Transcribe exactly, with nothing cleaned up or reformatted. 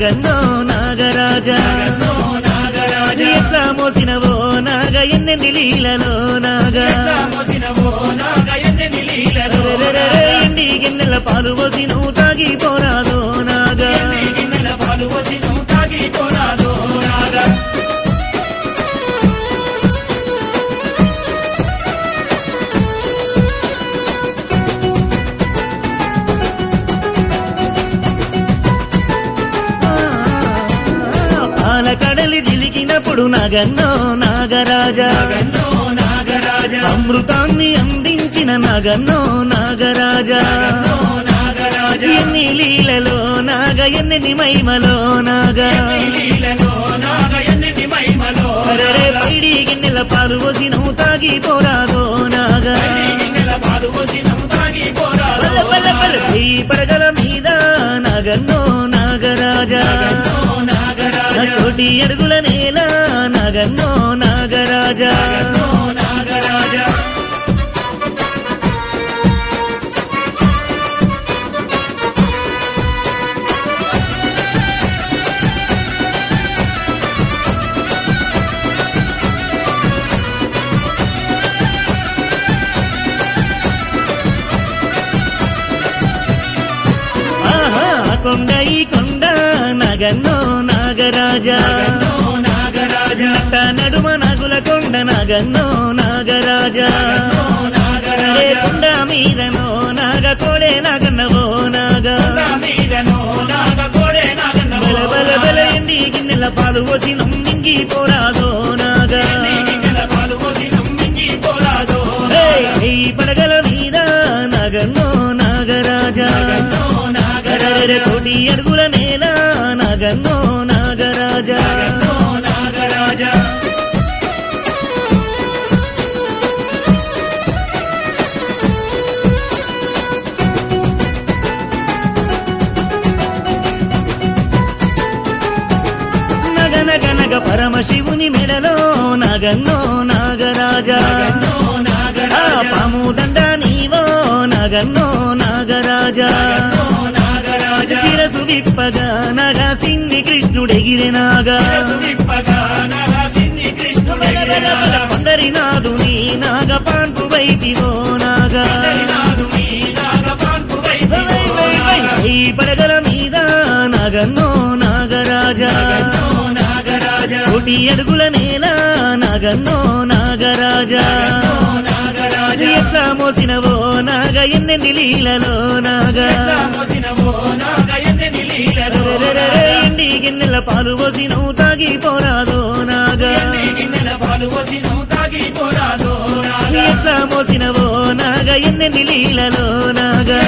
నాగన్నో నాగరాజా ఎట్లా మోసినవో నాగ ఎన్నెన్ని లీలలో నాగా ఎండి గిన్నెల పాలు పోసి నువ్వు తాగిపోరాదో నాగా పాల కడలి జిలికినప్పుడు నాగన్నో నాగరాజా అమృతాన్ని అందించిన నాగన్నో నాగరాజా ఎన్ని లీలలో నాగ ఎన్ని మహిమలో నాగా అరే పైడి గిన్నెల పాలు పోసి నువ్వు తాగిపోరాదో నాగా ఈ పడగల మీద నాగన్నో నాగరాజా కోటి అడుగుల నేల నాగన్నో నాగరాజా కొండ ఈ కొండ నాగన్నో నాగరాజా నట్ట నడుమ నాగుల కొండ నాగన్నో నాగరాజా కొండ మీదనో నాగ కోడే నాగన్నవో నాగా బల బల బల ఎండి గిన్నెల పాలు పోసి నమ్మింగి పోరాదో నాగా ఈ పడగల మీద నాగన్నో నాగరాజా కోటి అడుగుల నేల నాగన్నో నాగరాజా నగనగనగ పరమశివుని మెడలో నాగన్నో నాగరాజా పాము దండ నీవో నాగన్నో నాగరాజా శిరసు విప్పగా నాగా సిన్ని కృష్ణుడెగిరినాగా పండరినాథుని నాగ పాన్పు వైతివో నాగా ఈ పడగల మీద నాగన్నో నాగరాజా కోటి అడుగుల నేల నాగన్నో నాగరాజా ఎట్లా మోసినవో నాగ ఎన్నెన్ని లీలలో నాగా ఎండి గిన్నెల పాలు పోసి నువ్వు తాగిపోరాదో నాగా ఎట్లా మోసినవో నాగ ఎన్నెన్ని లీలలో నాగా